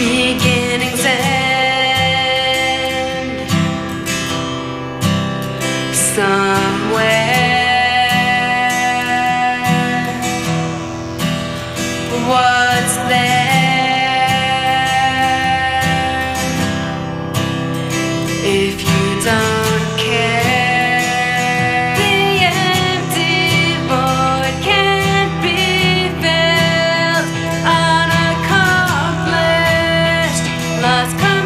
beginnings end somewhere. What's there if you don't care? The empty void can't be filled, unaccomplished, lost.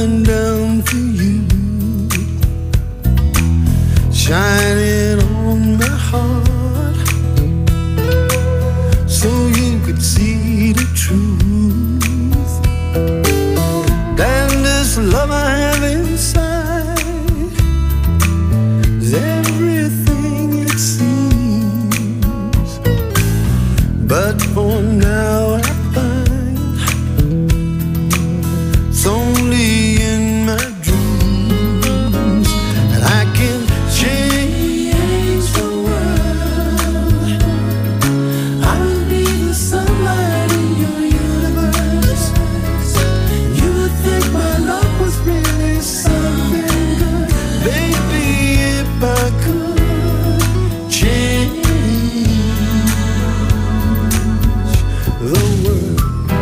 shine down for you, shining on my heart, so you could see the truth. And this love I have inside is everything it seems, but for now I find it's only in my dreams that I can change the world. I will be the sunlight in your universe. You would think my love was really something good, baby, if I could change the world.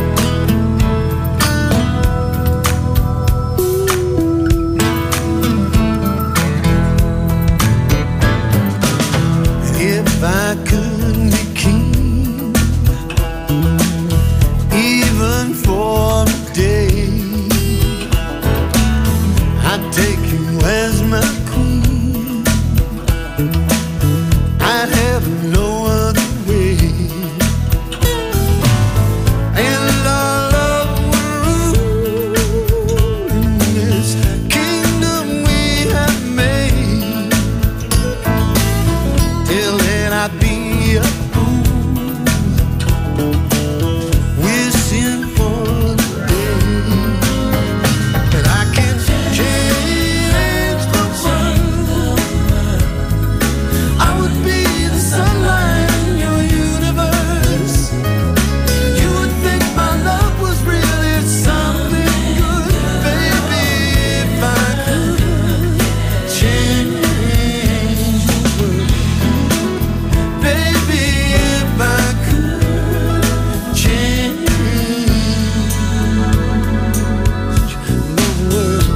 And if I could be king, even for a day, I'd take you as my queen. I'd have no other way, and our love would rule in this kingdom we have made. Till then I'd be a fool, wishing for the day that I can change the world. I would be the sunlight in your universe. You would think my love was really something good, baby, if I could change the world. Baby, if I could change the world.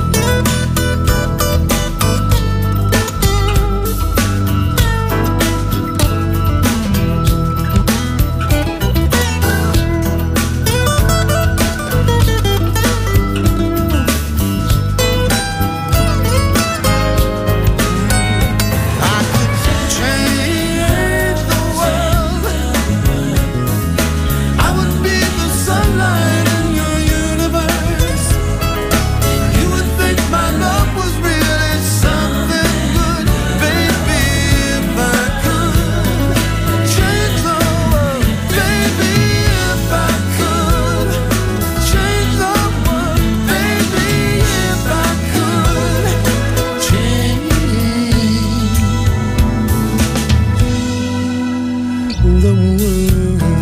I could change the world. I would be the sunlight in your universe. You would think my love was really something good, baby, if I could change the world. Baby, if I could change the world. Baby, if I could change the world.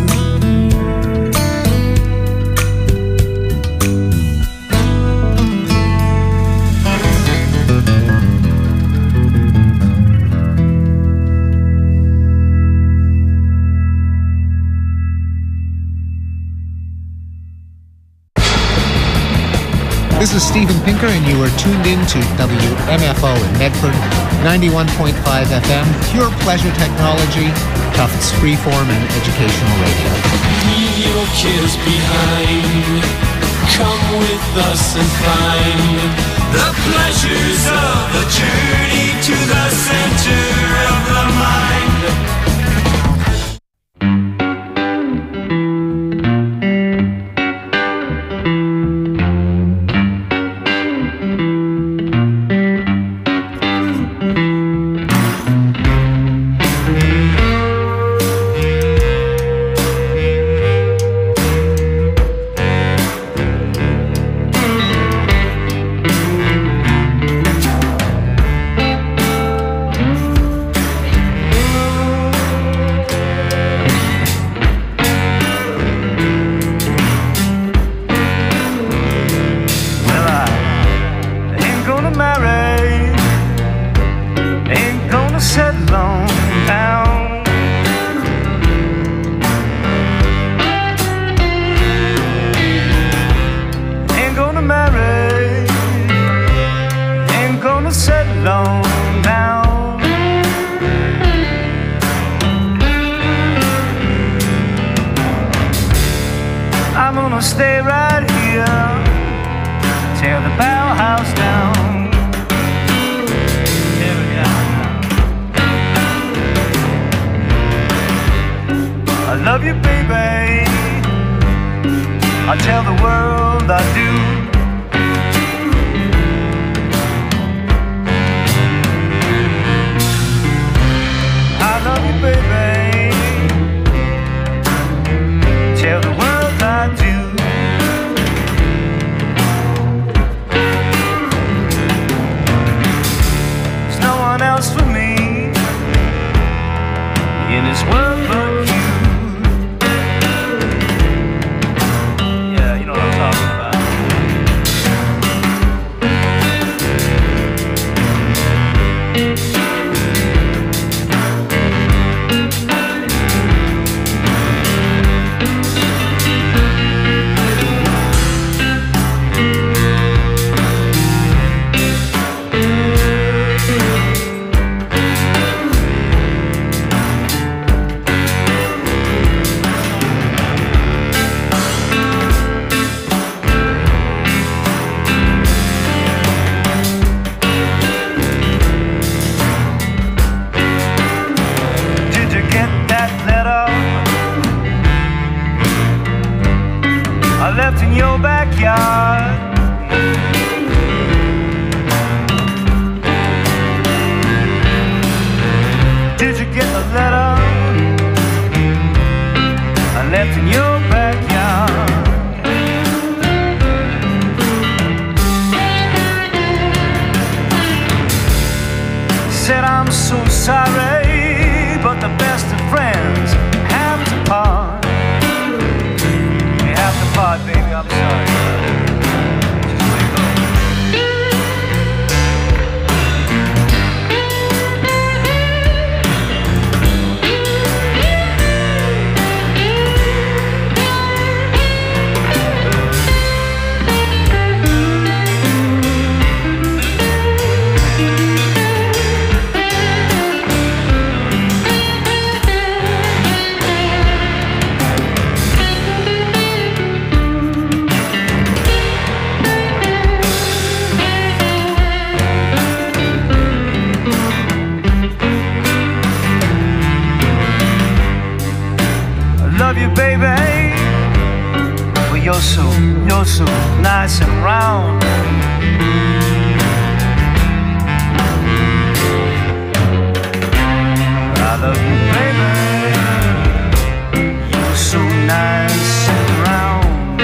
This is Steven Pinker, and you are tuned in to WMFO in Medford, 91.5 FM, pure pleasure technology, Tufts freeform and educational radio. Leave your cares behind. Come with us and find the pleasures of a journey to the center of the mind. I'm gonna stay right here till the Bell House down. Here we go. I love you, baby. I tell the world I do. I love you, baby. Tell the world I do. There's no one else for me in this world but you. Yeah, you know what I'm talking about. I left in your backyard. Did you get the letter I left in your backyard? Said I'm so sorry, but the best of friends have to part. Baby, I'm sorry. Just let go. Love you, baby. Well, you're so nice and round. I love you, baby. You're so nice and round.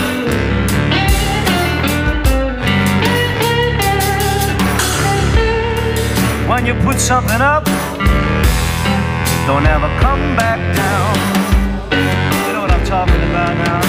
When you put something up, don't ever come back down. Talking about now.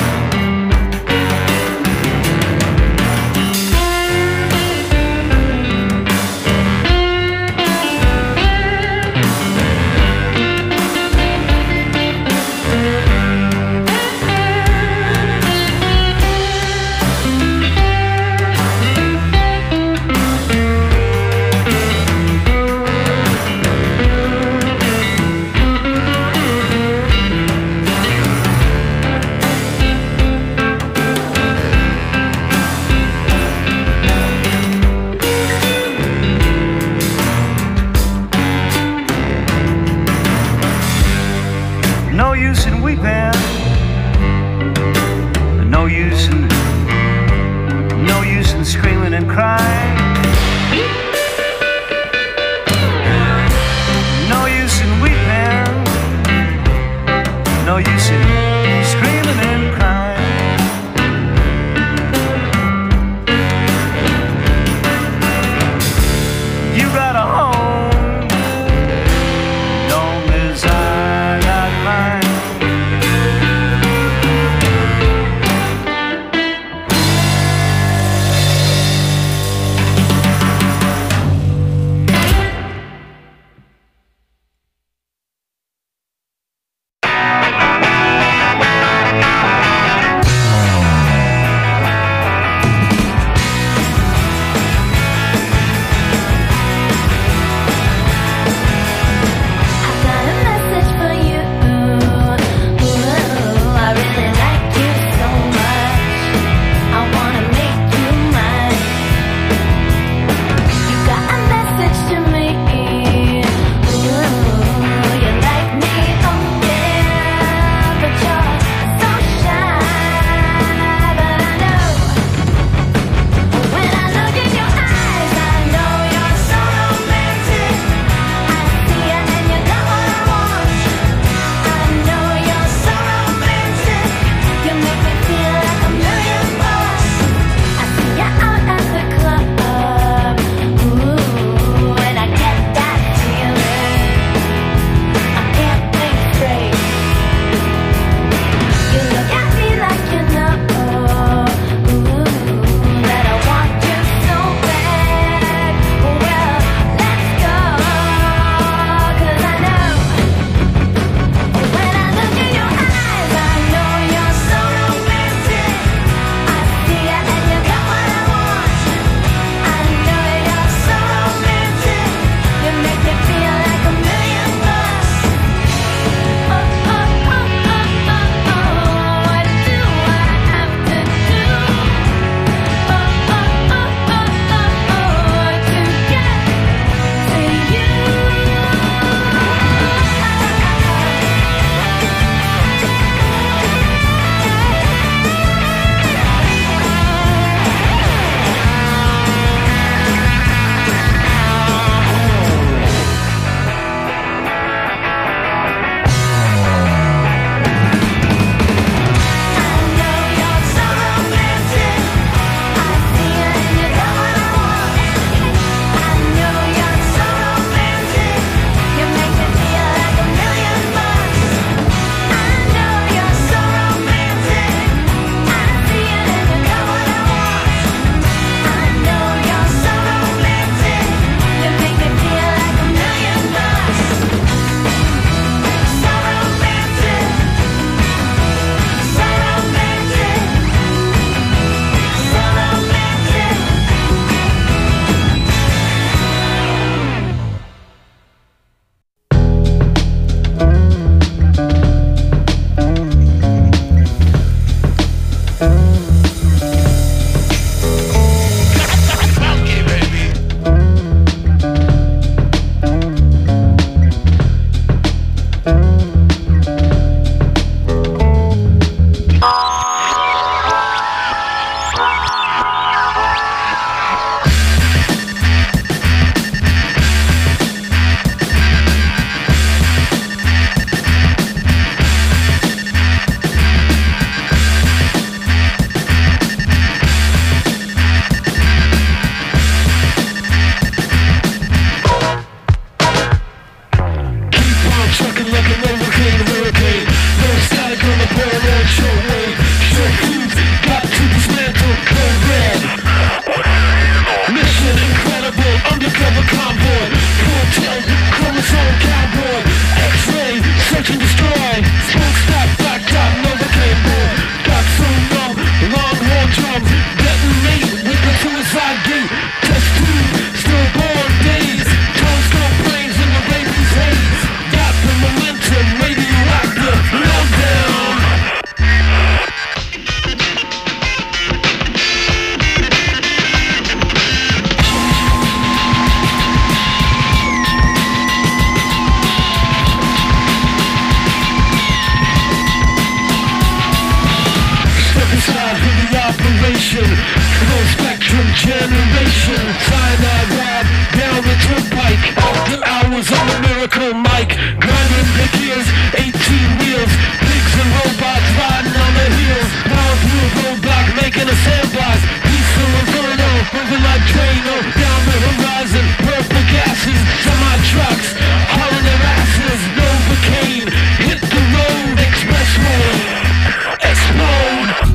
Destruction, cyanide ride down the turnpike. After hours on the miracle mic, grinding the gears, 18 wheels, pigs and robots riding on the heels. Power through a roadblock, making a sandblast. Diesel Inferno, moving like Drano down the horizon. Purple gases, semi-trucks, hauling their asses. Novocaine, hit the road, expressway, explode.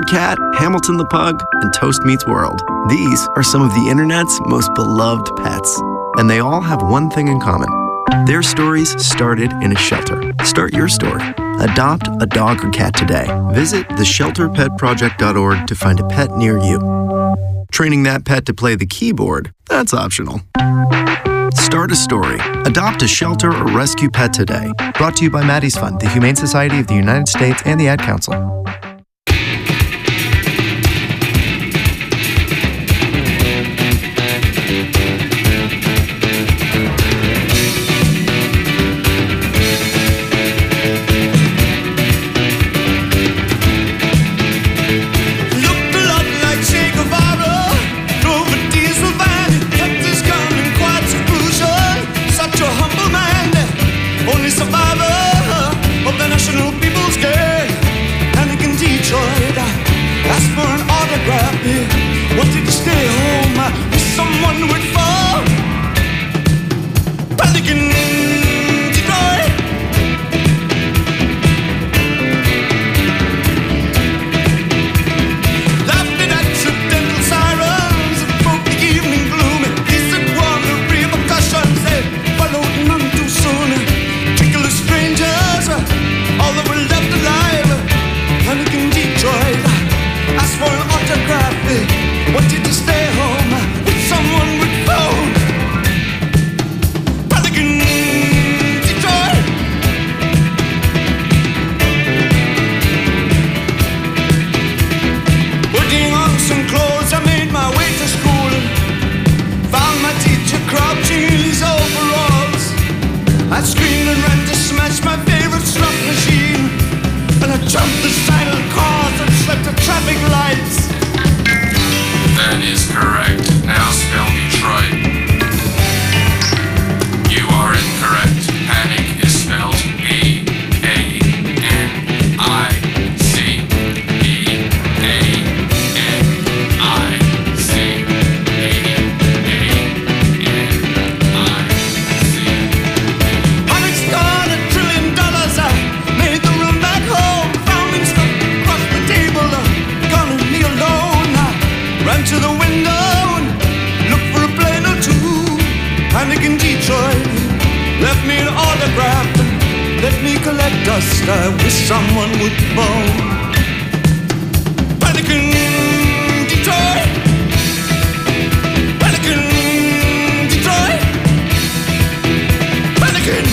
Newport Cat, Hamilton the Pug, and Toast Meets World. These are some of the internet's most beloved pets, and they all have one thing in common. Their stories started in a shelter. Start your story. Adopt a dog or cat today. Visit theshelterpetproject.org to find a pet near you. Training that pet to play the keyboard, that's optional. Start a story. Adopt a shelter or rescue pet today. Brought to you by Maddie's Fund, the Humane Society of the United States, and the Ad Council. Wanted to stay home with someone who would fall. Pelican Detroit. Laughed at accidental sirens that broke the evening gloom. He said one the repercussions they followed none too soon. Trickle of strangers, all that were left alive. Pelican Detroit asked for an autograph. Wanted to stay home with someone with phone. Pelican Detroit. Putting on some clothes, I made my way to school. Found my teacher crouching in his overalls. I screamed and ran to smash my favorite slot machine. And I jumped the silent cars and slept at traffic lights. That is correct. Now spell Detroit. You are incorrect. Panic is spelled A-A-N-I-C. Onyx got $1 trillion. I made the run back home. Found him stuck across the table. Gonna leave alone. Ran to the window and looked for a plane or two. Panic in Detroit left me an autograph. Let me collect dust. I wish someone would phone. Panic in Detroit. Panic in Detroit. Panic in.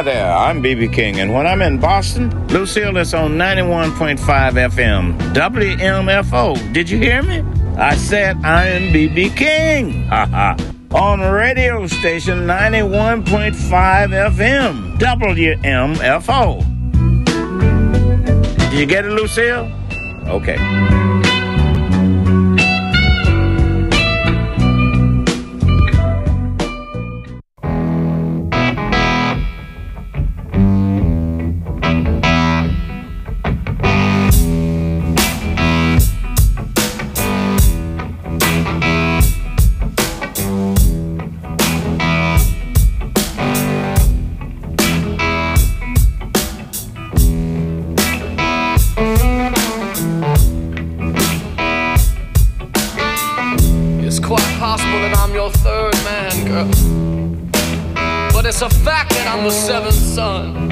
Hi there, I'm B.B. King, and when I'm in Boston, Lucille is on 91.5 FM, WMFO. Did you hear me? I said I am B.B. King. On radio station 91.5 FM, WMFO. Did you get it, Lucille? Okay. It's a fact that I'm the seventh son.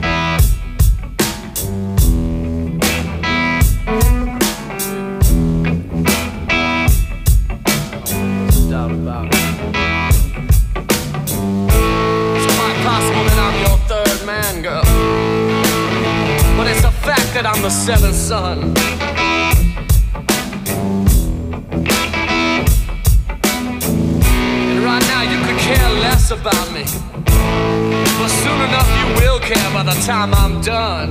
No doubt about it. It's quite possible that I'm your third man, girl. But it's a fact that I'm the seventh son. And right now you could care less about me. But soon enough you will care by the time I'm done.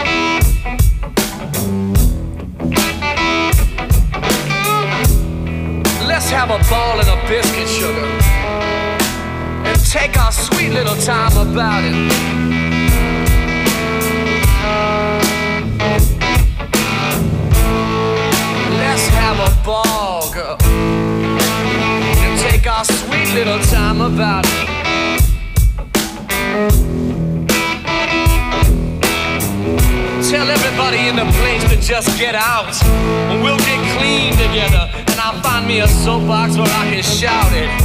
Let's have a ball and a biscuit, sugar, and take our sweet little time about it. Let's have a ball, girl, and take our sweet little time about it. Tell everybody in the place to just get out, and we'll get clean together, and I'll find me a soapbox where I can shout it.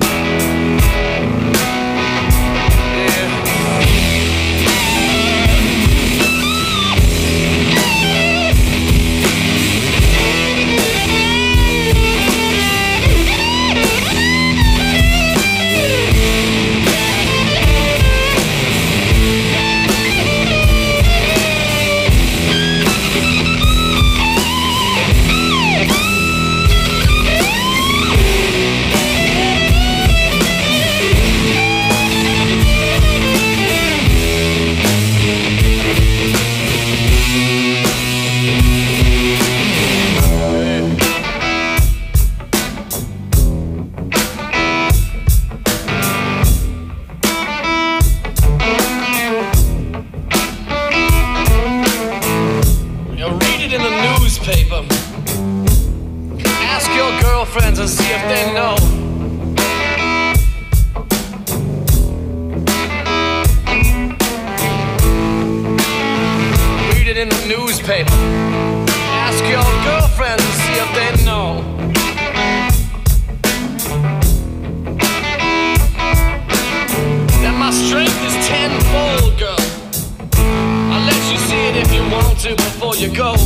Ask your girlfriends and see if they know. Read it in the newspaper. Ask your girlfriends and see if they know. That my strength is tenfold, girl. I'll let you see it if you want to before you go.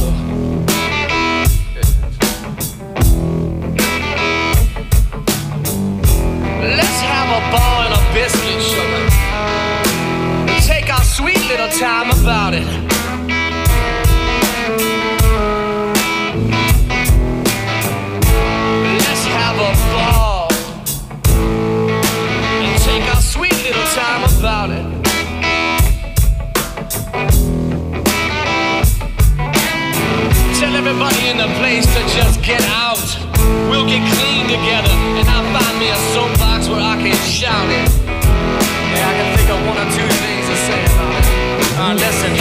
Let's have a ball and a biscuit, sugar, and take our sweet little time about it. Let's have a ball and take our sweet little time about it. Tell everybody in the place to just get out. We'll get clean together, and I'll find me a soapbox where I can shout it. Yeah, I can think of one or two things to say about it. Listen.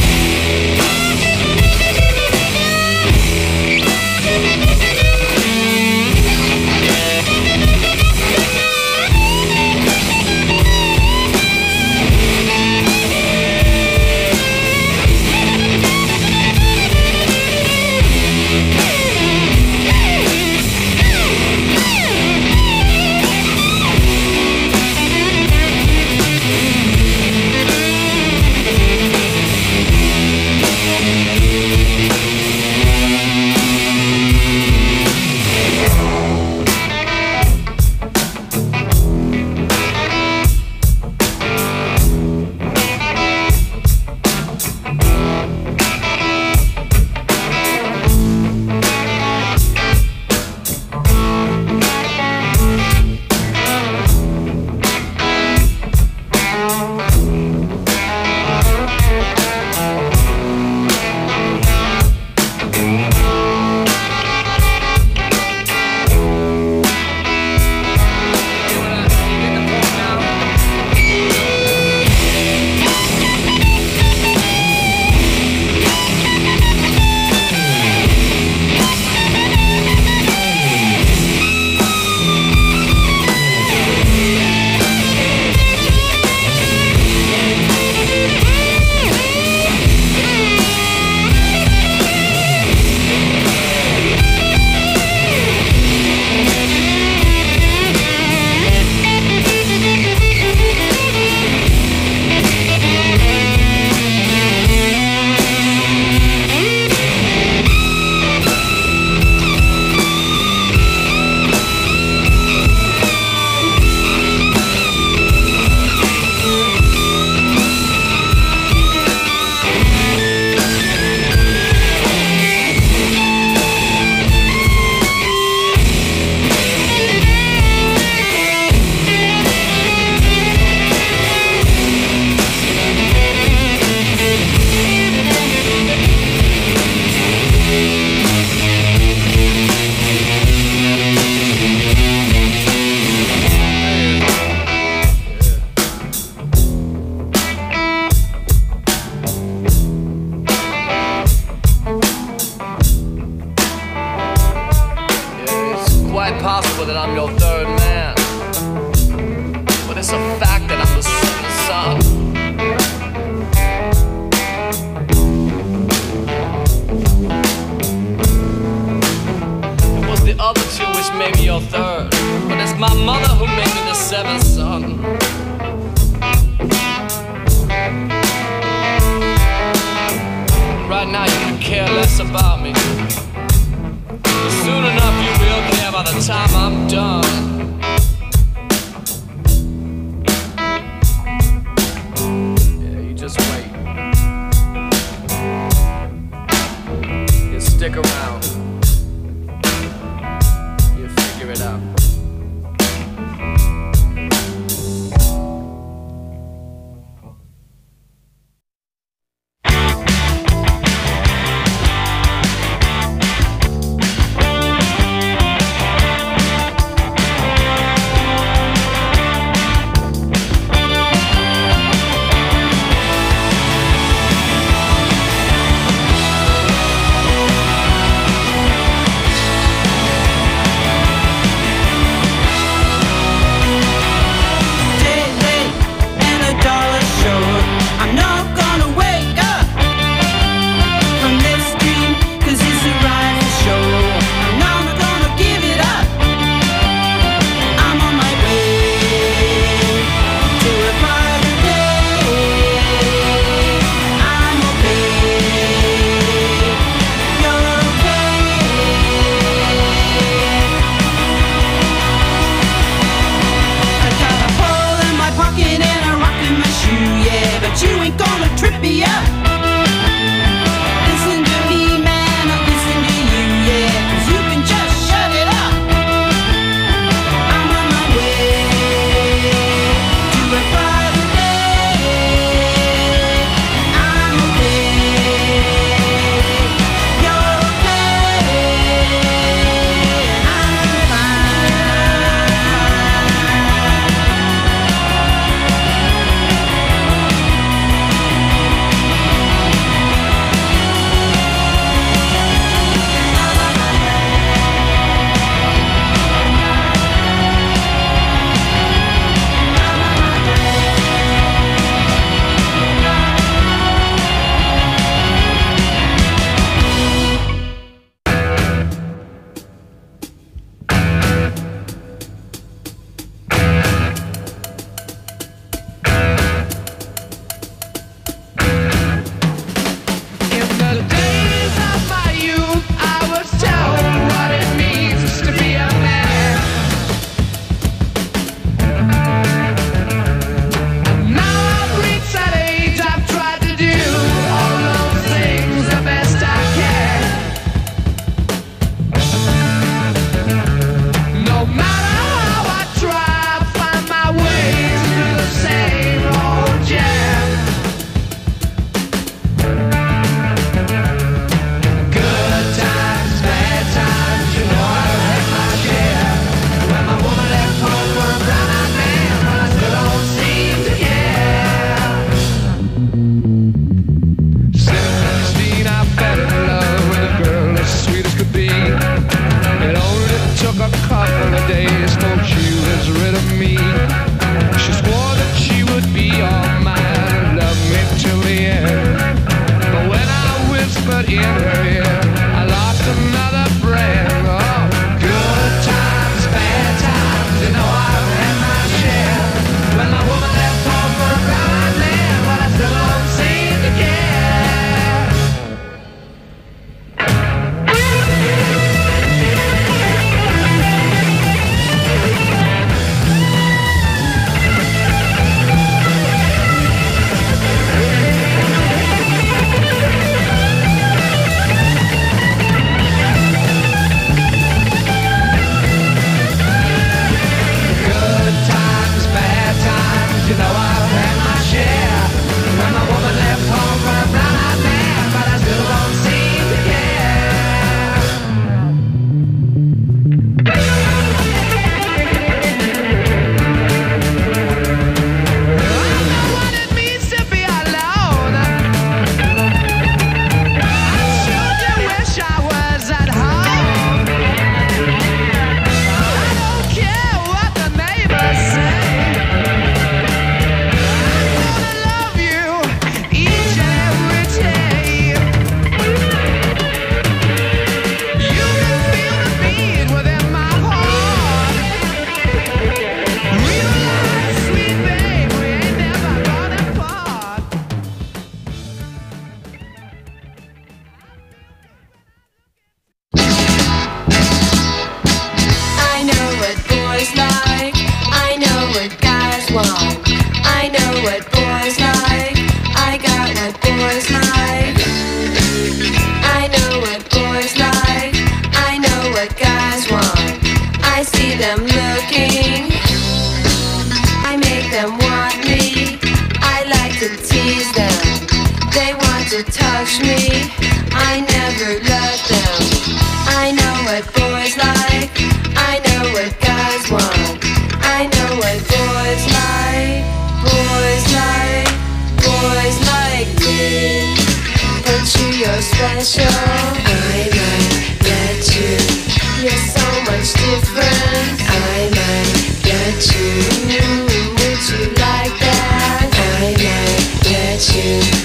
me. But you're special. I might get you. You're so much different. I might get you. Would you like that? I might get you.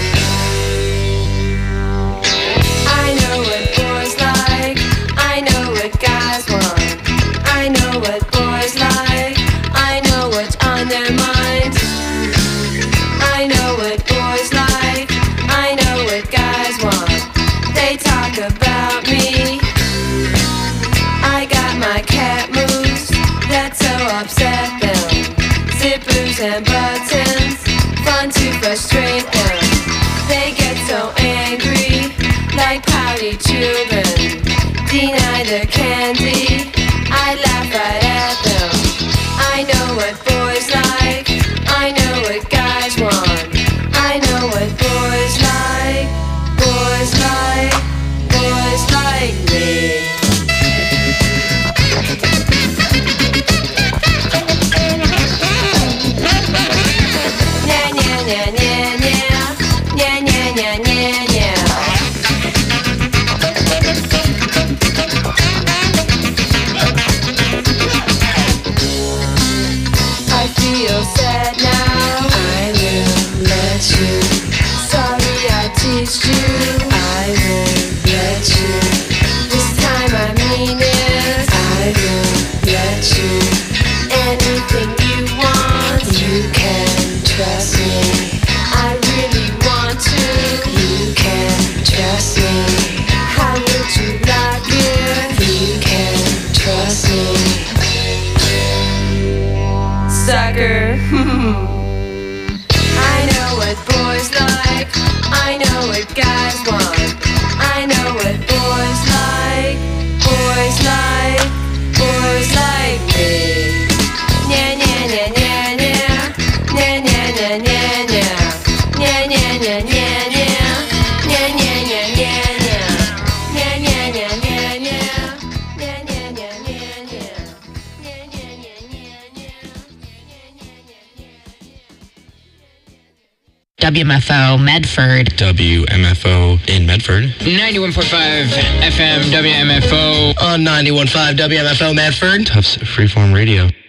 I know what boys like. I know what guys want. I know what boys like. I know what's on their mind. I know what boys like. I know what guys want. They talk about me. I got my cat moves that so upset them. Zippers and buttons, fun to frustrate them. They get so angry, like pouty children. Deny their candy, I laugh right at them. I know what boys like, I know what guys want. I know what boys like, boys like, boys like me. Nya nya nya nya nya, nya nya nya nya nya. I feel sad now. I will let you. Sorry I teased you. I will let you. This time I mean it. I will let you. Anything you want, you can trust me. I really want to. You can trust me. How would you like it? You can trust me. Sucker. I know what boys like. I know what guys want. I know what boys like. Boys like. Boys like me. Nya nya nya nya nya. Nya nya nya nya nya. Nya nya nya nya nya. Nya nya nya nya nya. Nya nya nya nya nya. Nya nya nya nya nya. Nya nya nya nya nya. WMFO Medford. WMFO in Medford. 91.5 FM WMFO. On 91.5 WMFO Medford. Tufts Freeform Radio.